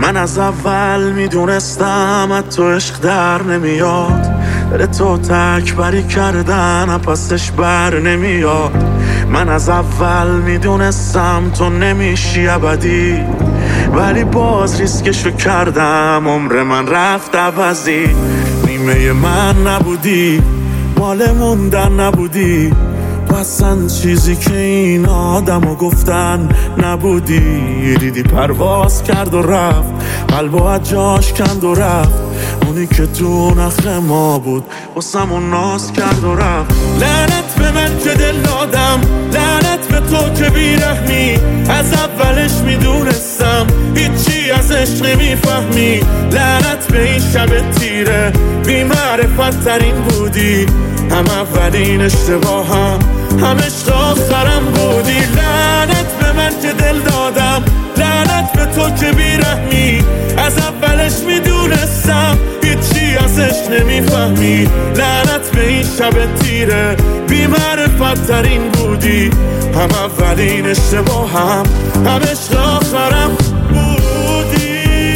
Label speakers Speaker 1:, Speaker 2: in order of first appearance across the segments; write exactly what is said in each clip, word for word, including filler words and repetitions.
Speaker 1: من از اول میدونستم از تو عشق در نمیاد، دل تو تکبری کردن پسش بر نمیاد. من از اول میدونستم تو نمیشی ابدی، ولی باز ریسکشو کردم، عمر من رفت عوضی. نیمه من نبودی، مال موندن نبودی، تو اصلا چیزی که این آدمو گفتن نبودی. دیدی پرواز کرد و رفت، قلبو از جاش کند و رفت، اونی که تو نخ ما بود واسمون ناز کرد و رفت. لعنت به من که دل دادم، لعنت به تو که بیرحمی، از اولش میدونستم هیچی از عشق نمیفهمی. لعنت به این شب تیره، بی معرفت ترین بودی، هم اولین اشتباهم هم عشق آخرم بودی. لعنت به من که دل دادم، لعنت به تو که بیرحمی، از اولش میدونستم هیچی از عشق نمیفهمی. لعنت به این شب تیره، بی معرفت ترین بودی، هم اولین اشتباهم هم عشق آخرم بودی.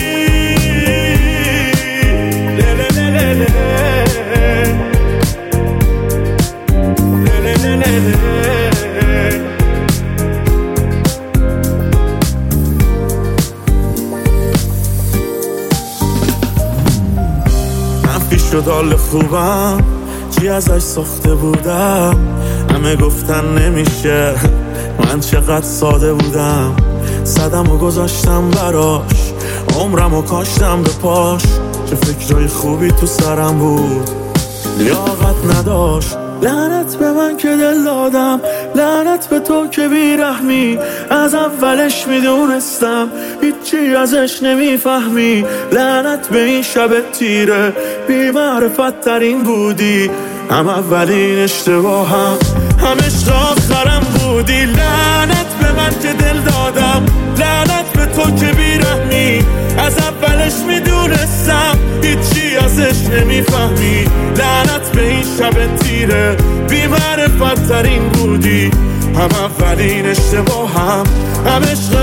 Speaker 1: منفی شد حال خوبم، چی ازش ساخته بودم، همه گفتن نمیشه، من چقدر ساده بودم. صدم و گذاشتم براش، عمرم و کاشتم به پاش، چه فکرهای خوبی تو سرم بود، لیاقت نداشت. لعنت به من که دل دادم، لعنت به تو که بیرحمی، از اولش میدونستم هیچی ازش نمیفهمی. لعنت به این شب تیره، بی معرفت ترین بودی، هم اولین اشتباهم هم عشق آخرم بودی. لعنت به من که دل دادم، لعنت به تو که بیرحمی، از اولش میدونستم هیچی ازش نمیفهمی. لعنت به این شب تیره، بی معرفت ترین بودی، هم اولین اشتباهم هم عشق